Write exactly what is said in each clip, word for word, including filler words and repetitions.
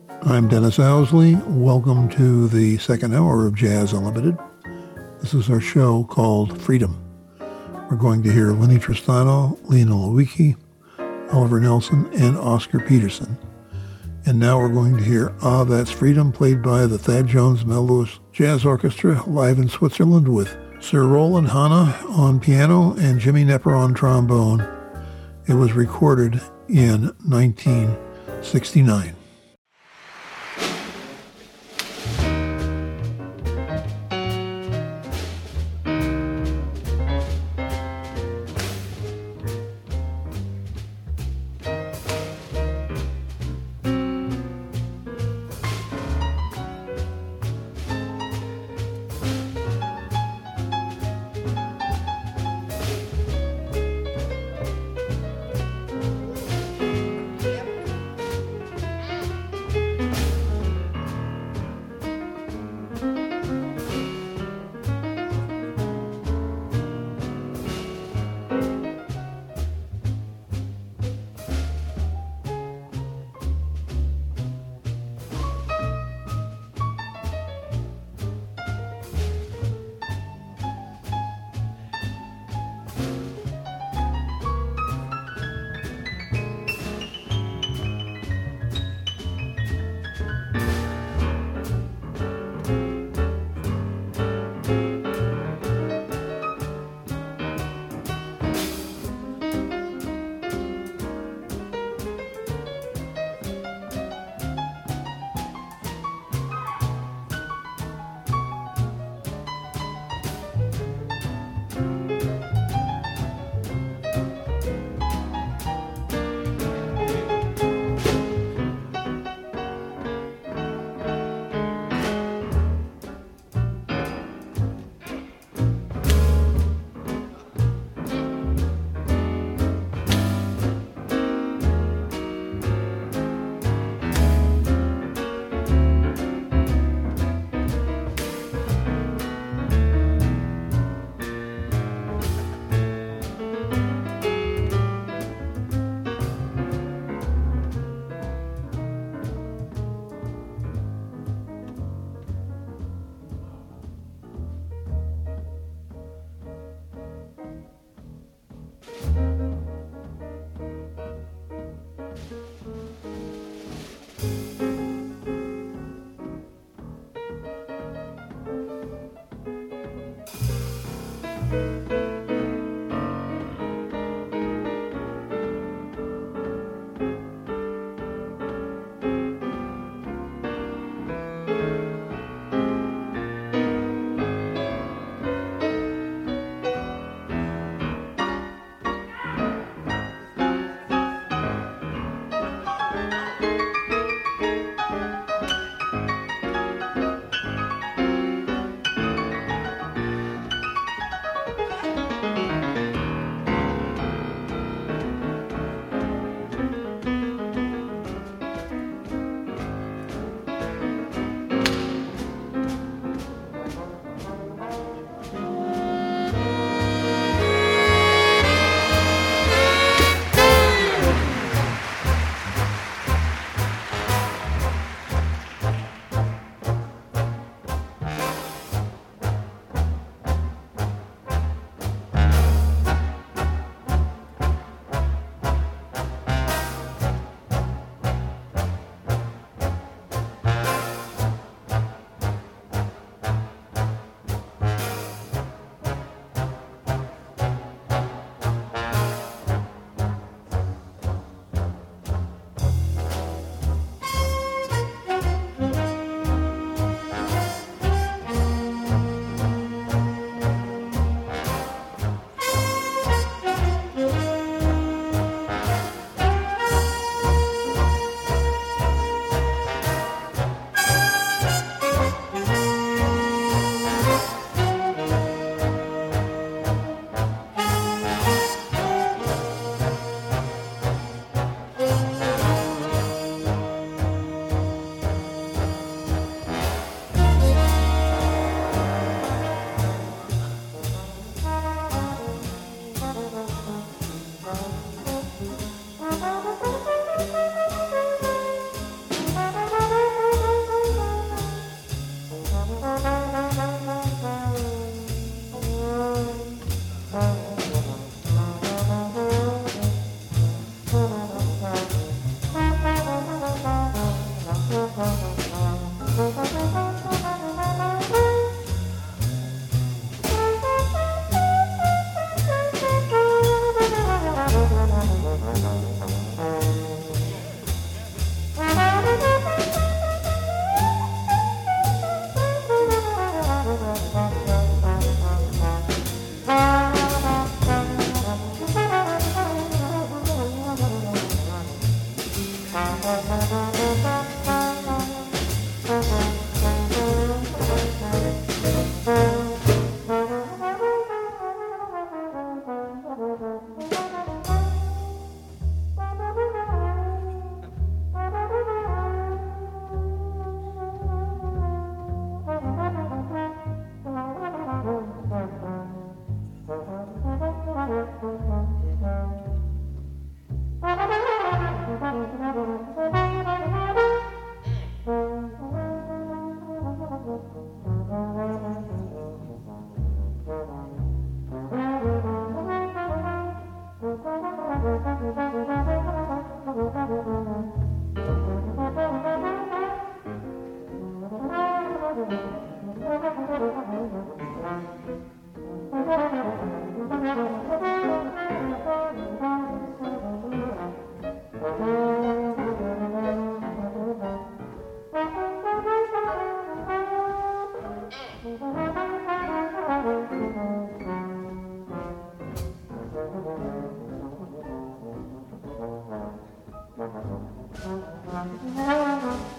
I'm Dennis Owsley. Welcome to the second hour of Jazz Unlimited. This is our show called Freedom. We're going to hear Lenny Tristano, Lena Lewicki, Oliver Nelson, and Oscar Peterson. And now we're going to hear Ah, That's Freedom, played by the Thad Jones Melrose Jazz Orchestra live in Switzerland with Sir Roland Hanna on piano and Jimmy Knepper on trombone. It was recorded in nineteen sixty-nine.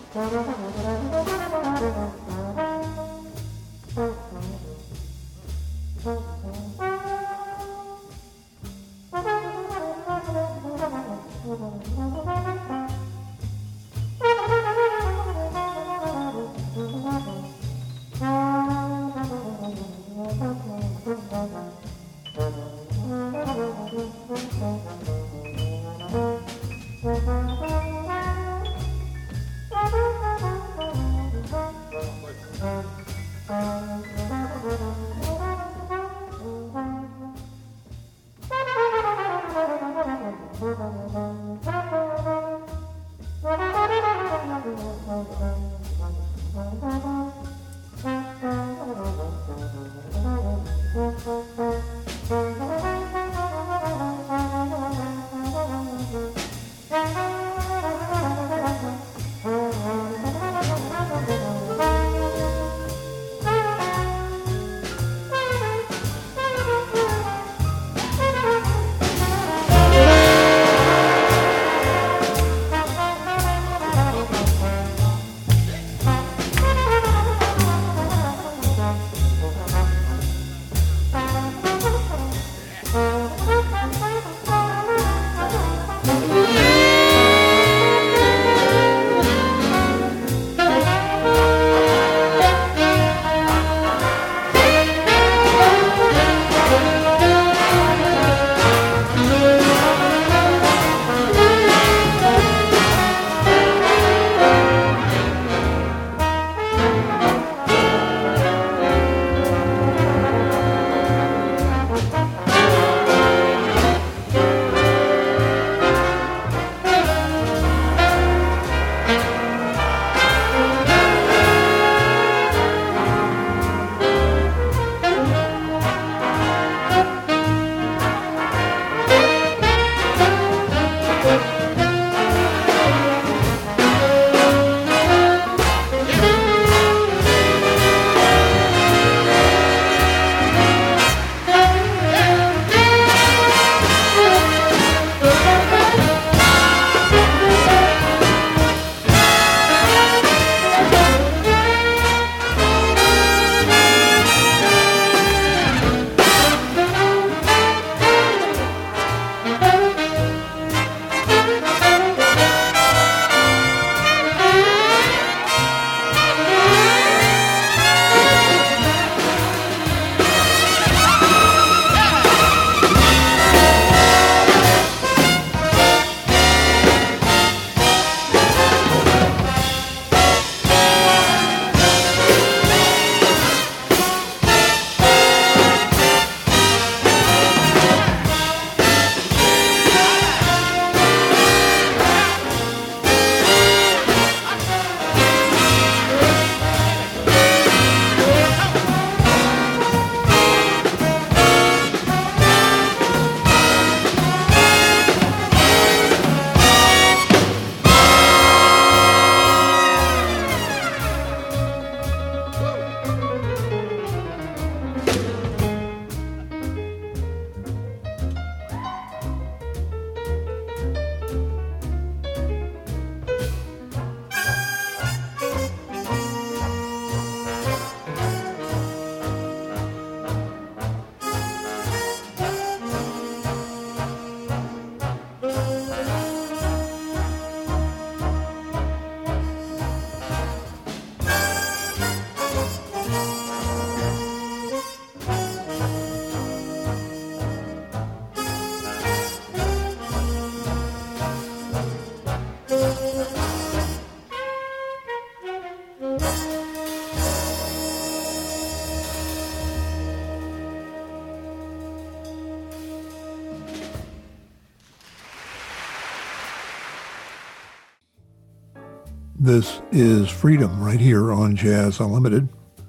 This is Freedom right here on Jazz Unlimited.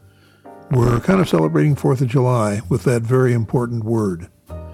We're kind of celebrating fourth of July with that very important word.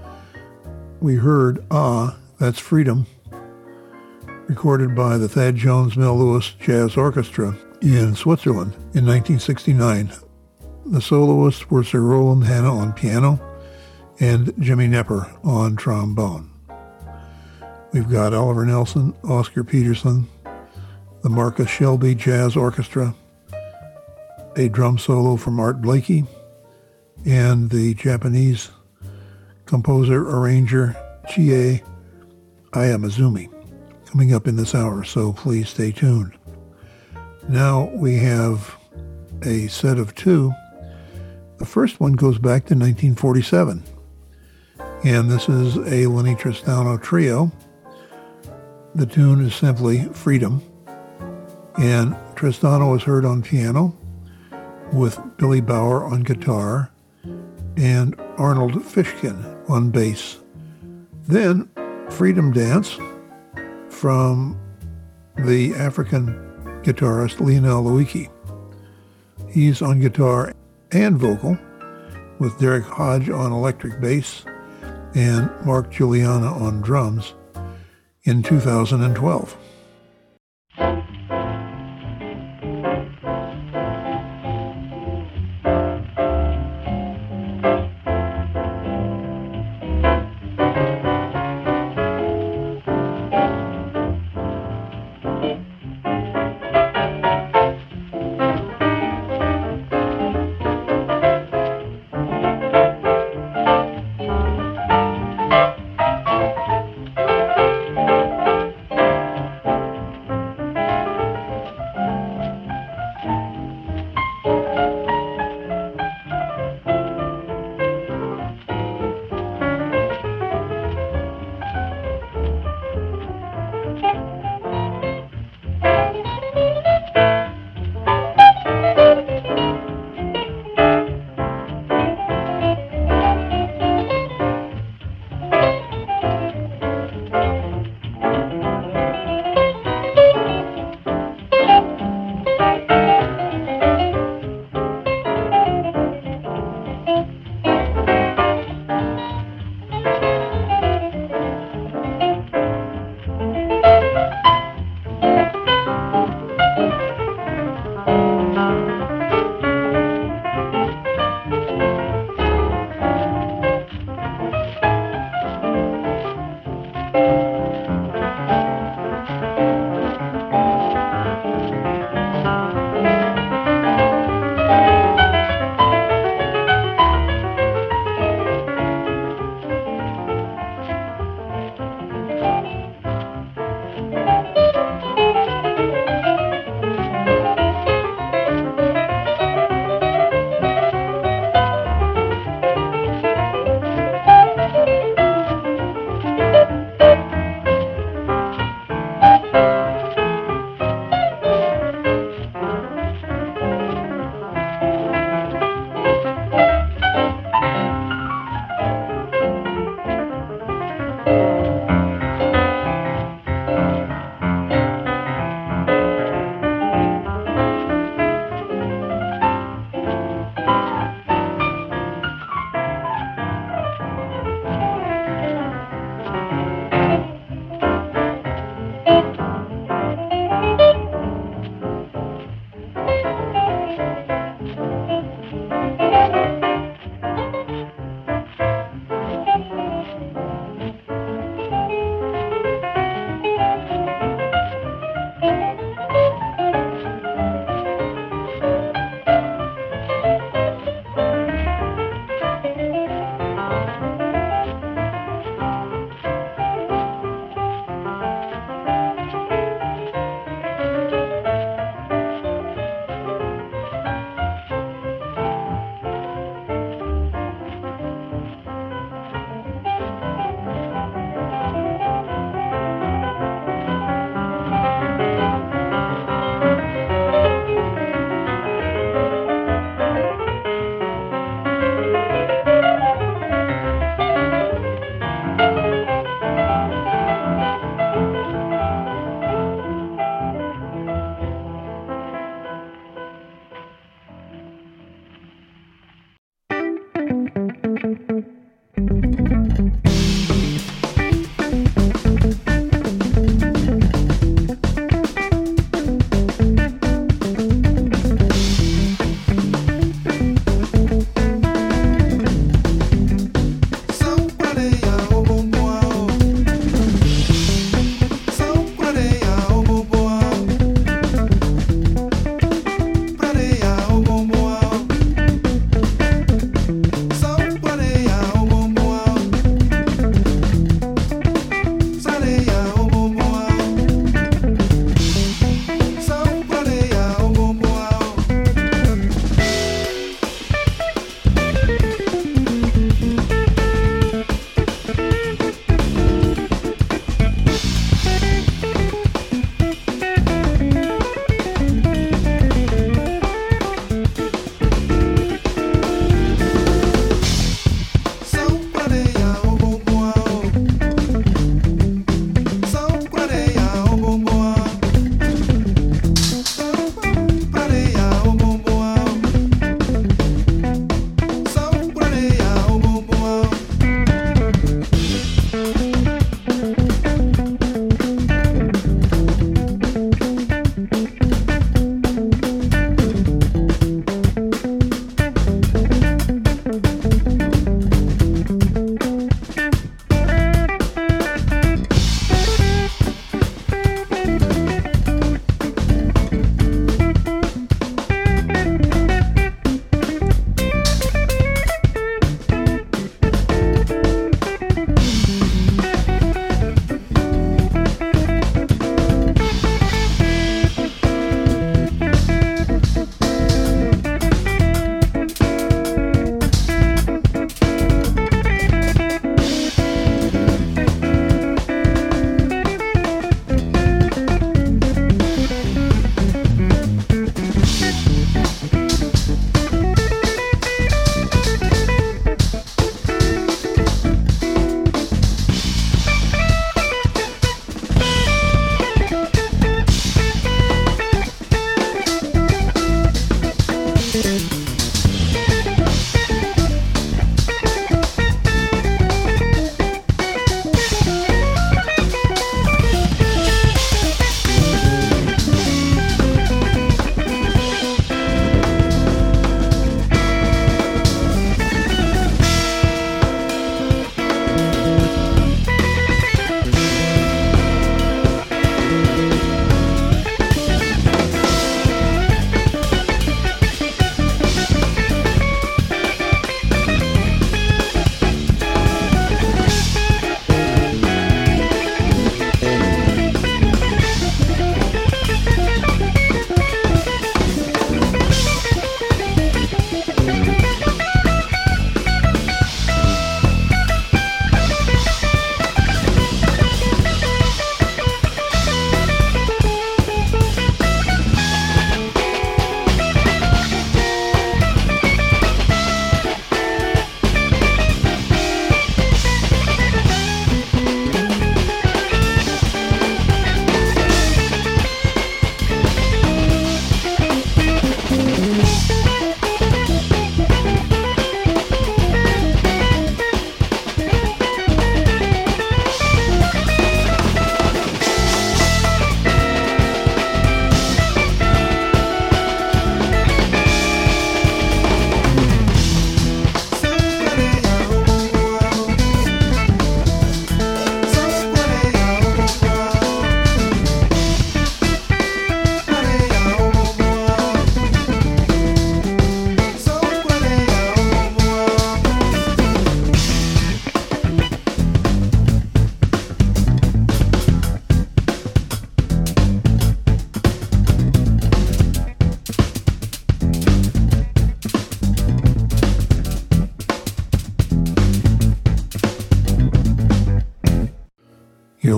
We heard Ah, That's Freedom, recorded by the Thad Jones Mel Lewis Jazz Orchestra in Switzerland in nineteen sixty-nine. The soloists were Sir Roland Hanna on piano and Jimmy Knepper on trombone. We've got Oliver Nelson, Oscar Peterson, the Marcus Shelby Jazz Orchestra, a drum solo from Art Blakey, and the Japanese composer-arranger Chie Ayamazumi coming up in this hour, so please stay tuned. Now we have a set of two. The first one goes back to nineteen forty-seven, and this is a Lenny Tristano trio. The tune is simply Freedom, and Tristano is heard on piano with Billy Bauer on guitar and Arnold Fishkin on bass. Then Freedom Dance from the African guitarist Lionel Louiki. He's on guitar and vocal with Derek Hodge on electric bass and Mark Juliana on drums in two thousand twelve.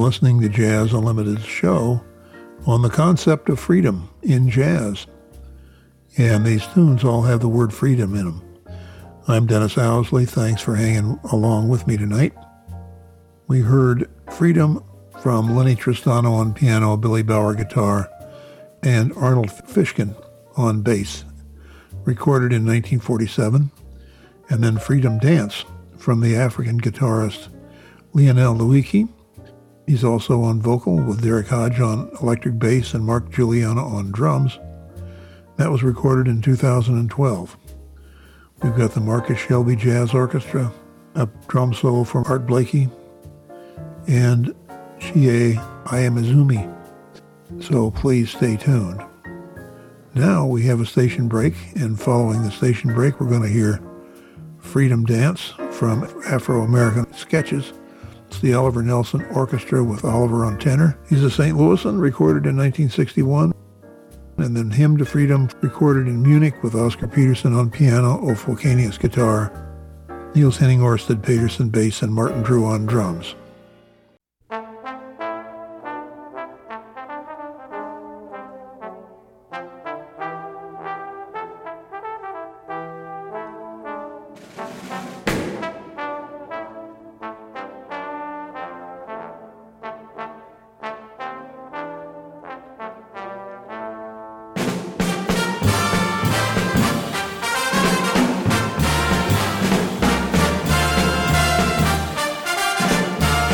listening to Jazz Unlimited's show on the concept of freedom in jazz. And these tunes all have the word freedom in them. I'm Dennis Owsley. Thanks for hanging along with me tonight. We heard Freedom from Lenny Tristano on piano, Billy Bauer guitar, and Arnold Fishkin on bass, recorded in nineteen forty-seven. And then Freedom Dance from the African guitarist Lionel Louiki. He's also on vocal with Derek Hodge on electric bass and Mark Giuliano on drums. That was recorded in two thousand twelve. We've got the Marcus Shelby Jazz Orchestra, a drum solo from Art Blakey, and Chie Ayamizumi. So please stay tuned. Now we have a station break, and following the station break, we're going to hear Freedom Dance from Afro-American Sketches. It's the Oliver Nelson Orchestra with Oliver on tenor. He's a Saint Louisan, recorded in nineteen sixty-one. And then Hymn to Freedom, recorded in Munich with Oscar Peterson on piano, Ulf Volcanius guitar, Niels Henning Orsted Peterson bass, and Martin Drew on drums. Thank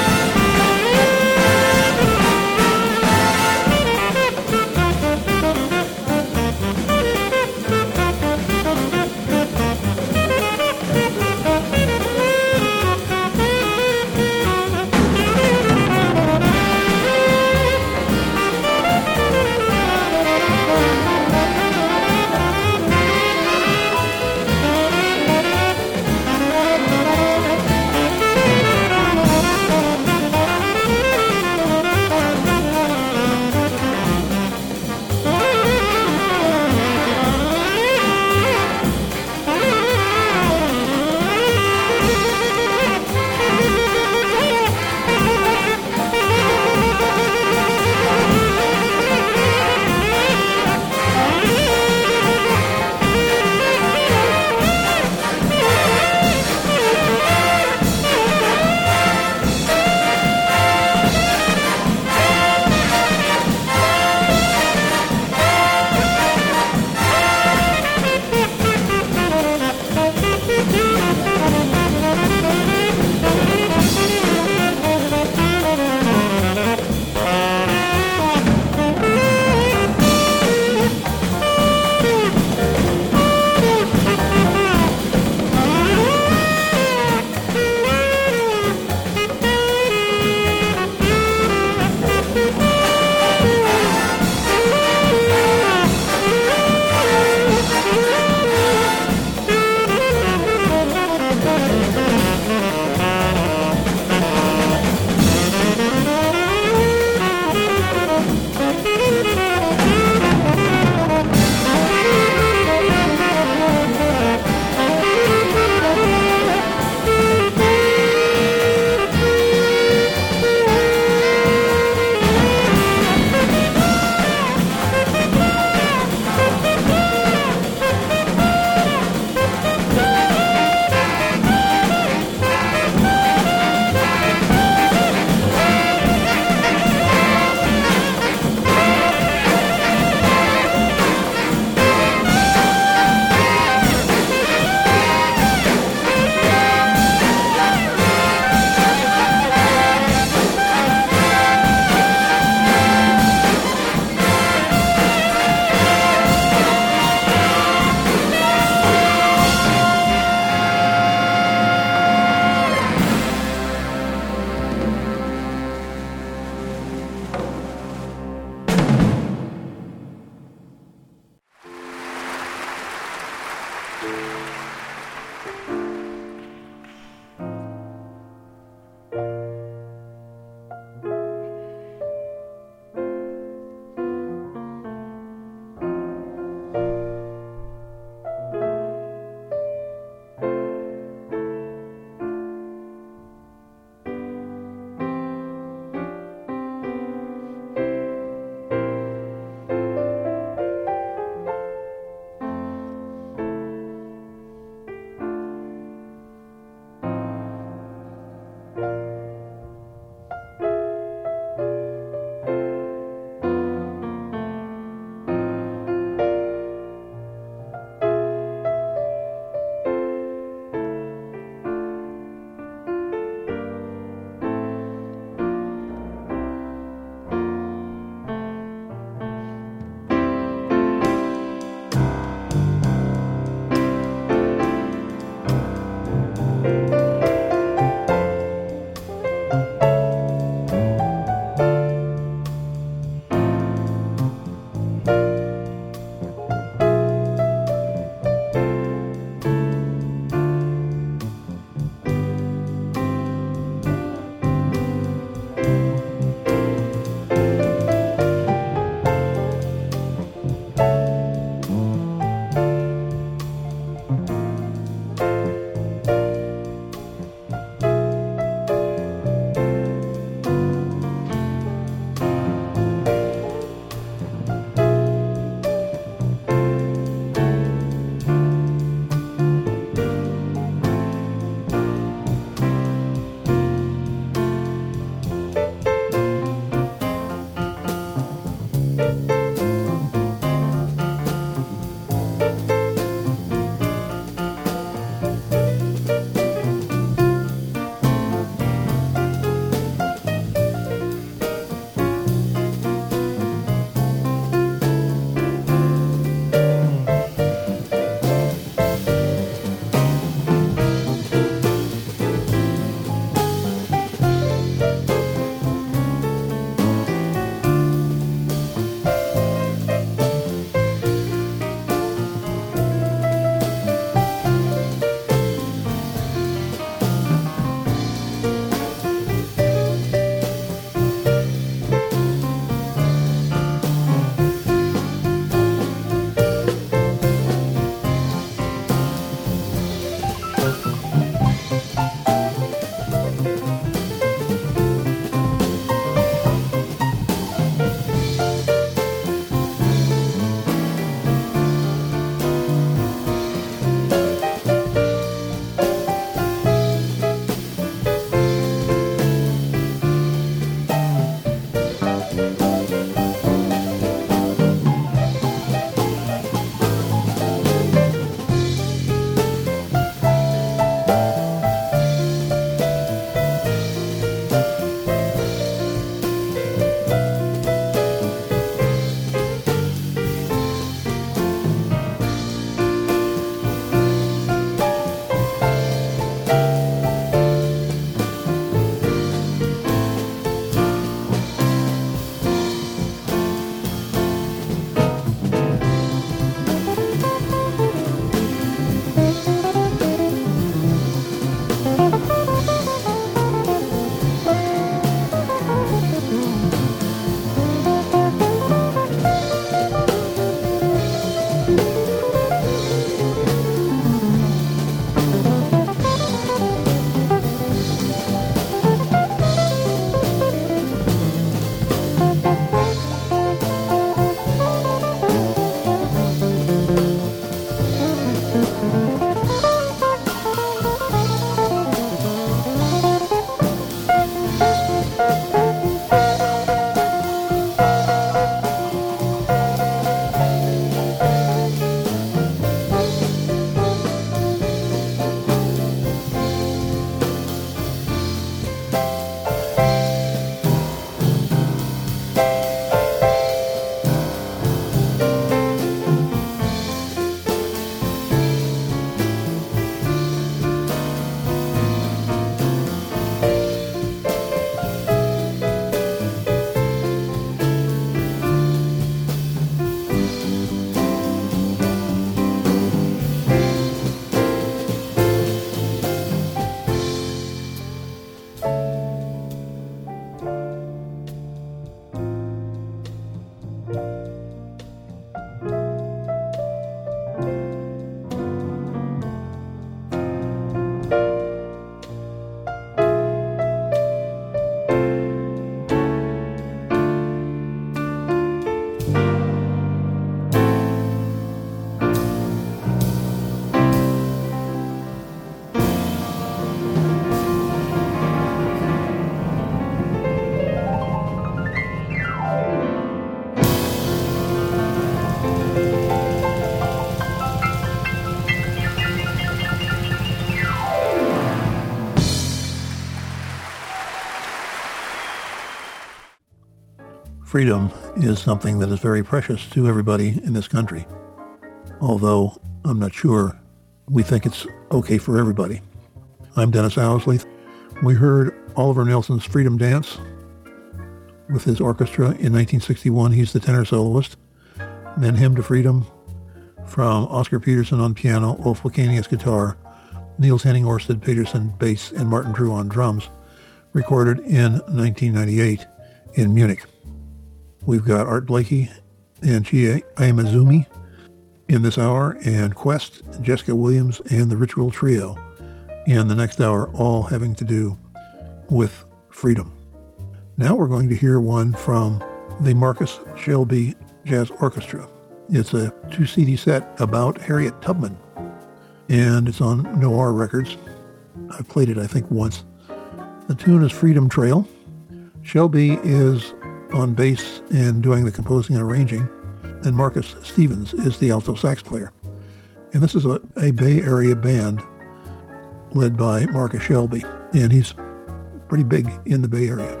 freedom is something that is very precious to everybody in this country, although I'm not sure we think it's okay for everybody. I'm Dennis Owsley. We heard Oliver Nelson's Freedom Dance with his orchestra in nineteen sixty-one. He's the tenor soloist. And then Hymn to Freedom from Oscar Peterson on piano, Ulf Wikenius guitar, Niels Henning Orsted Peterson bass, and Martin Drew on drums, recorded in nineteen ninety-eight in Munich. We've got Art Blakey and Chie Aimazumi in this hour, and Quest, Jessica Williams, and the Ritual Trio in the next hour, all having to do with freedom. Now we're going to hear one from the Marcus Shelby Jazz Orchestra. It's a two-C D set about Harriet Tubman, and it's on Noir Records. I've played it, I think, once. The tune is Freedom Trail. Shelby is on bass and doing the composing and arranging, and Marcus Stevens is the alto sax player. And this is a, a Bay Area band led by Marcus Shelby, and he's pretty big in the Bay Area.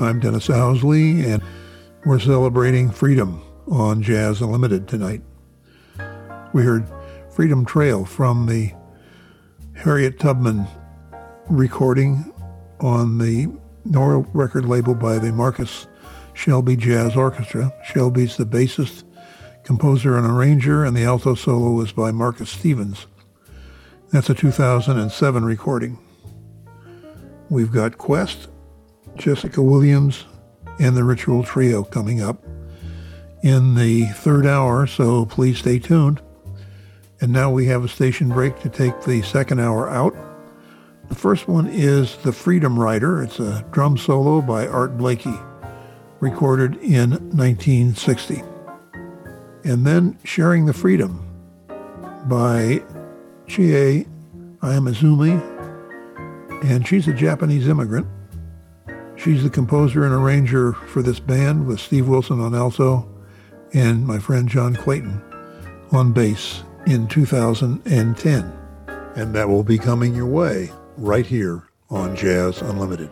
I'm Dennis Owsley, and we're celebrating freedom on Jazz Unlimited tonight. We heard Freedom Trail from the Harriet Tubman recording on the Nora record label by the Marcus Shelby Jazz Orchestra. Shelby's the bassist, composer, and arranger, and the alto solo is by Marcus Stevens. That's a two thousand seven recording. We've got Quest, Jessica Williams, and the Ritual Trio coming up in the third hour, so please stay tuned. And now we have a station break to take the second hour out. The first one is The Freedom Rider. It's a drum solo by Art Blakey, recorded in nineteen sixty. And then Sharing the Freedom by Chie Ayamizumi, and she's a Japanese immigrant. She's the composer and arranger for this band with Steve Wilson on alto and my friend John Clayton on bass in two thousand ten. And that will be coming your way right here on Jazz Unlimited.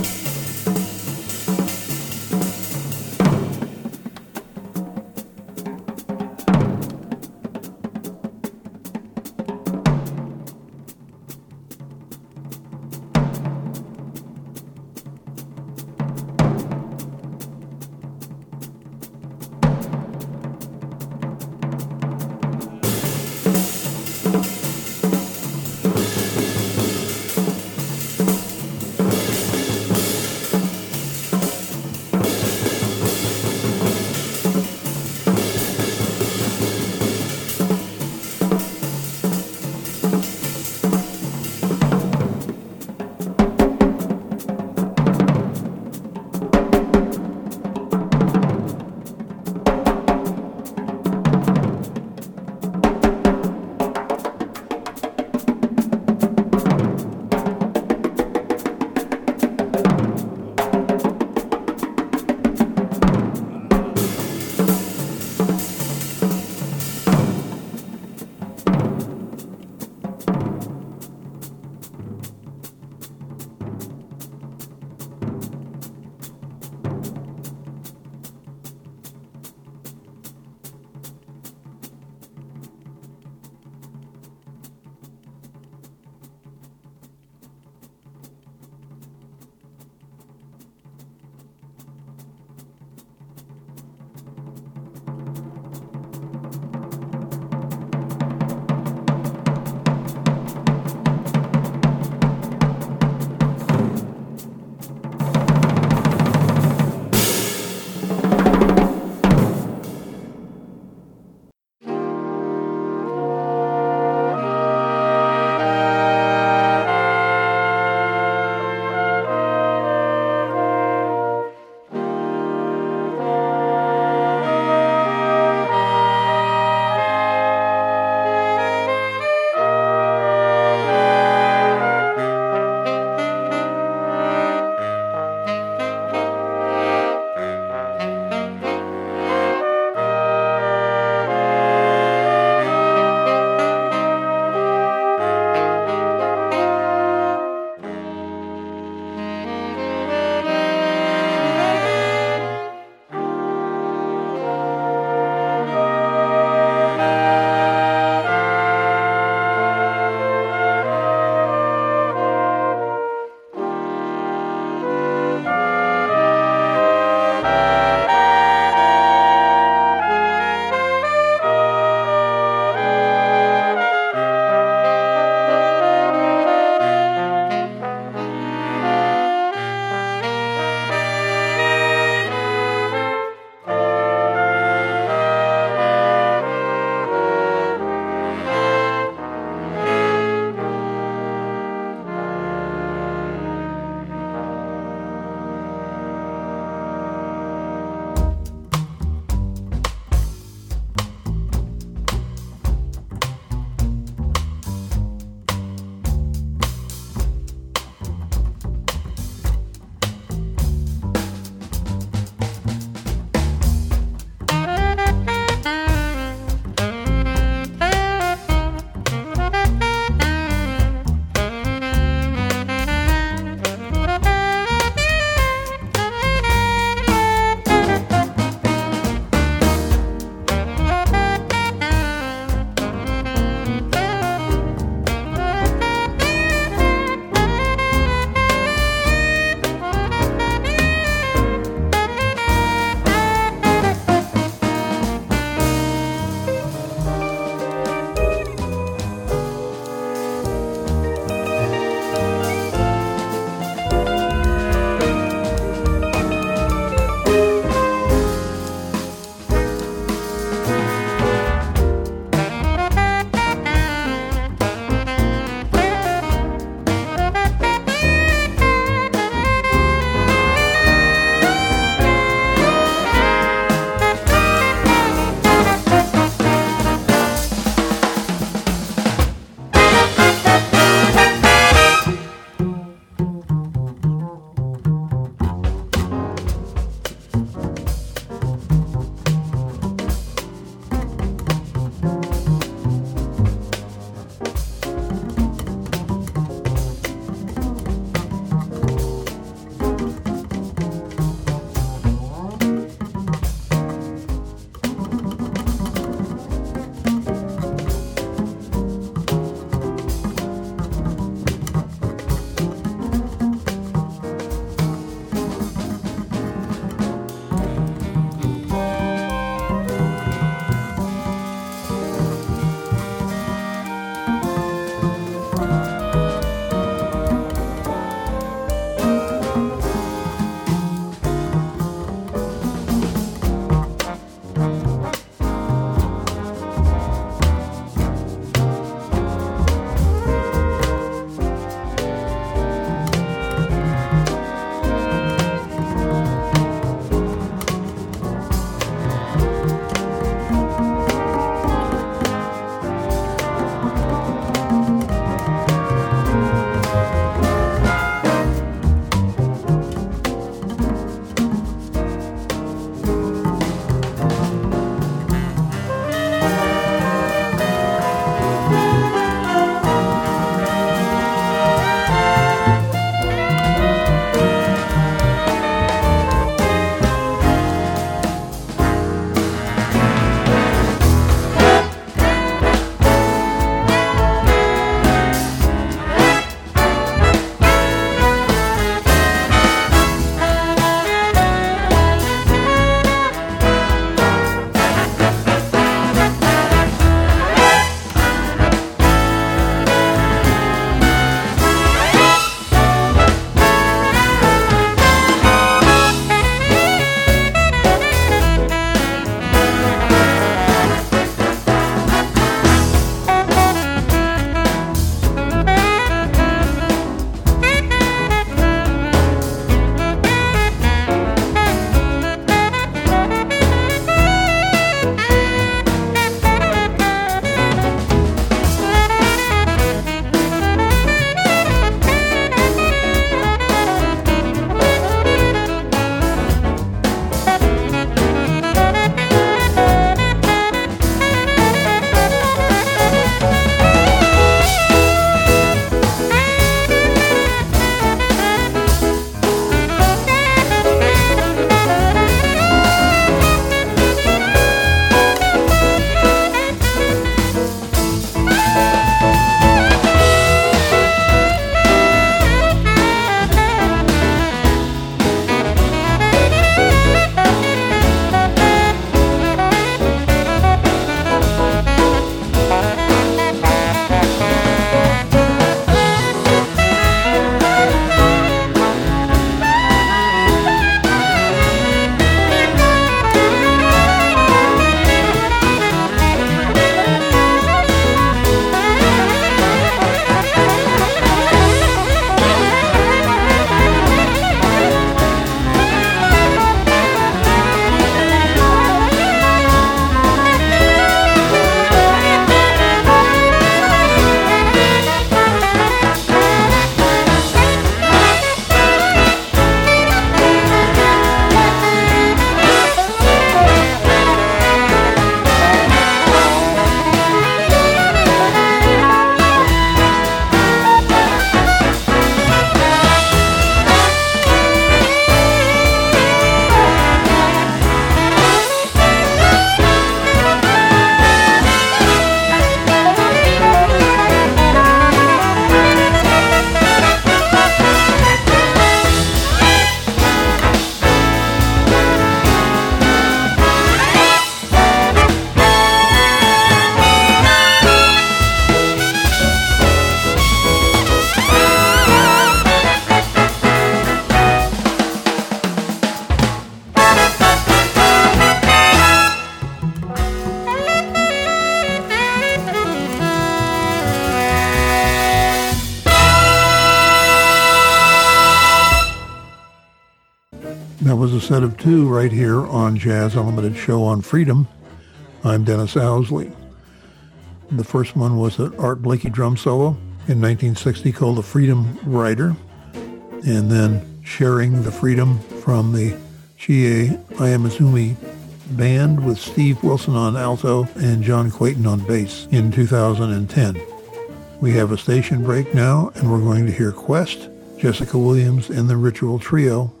That was a set of two right here on Jazz Unlimited Show on Freedom. I'm Dennis Owsley. The first one was an Art Blakey drum solo in nineteen sixty called The Freedom Rider, and then Sharing the Freedom from the Chie Ayamizumi Band with Steve Wilson on alto and John Quayton on bass in two thousand ten. We have a station break now, and we're going to hear Quest, Jessica Williams, and the Ritual Trio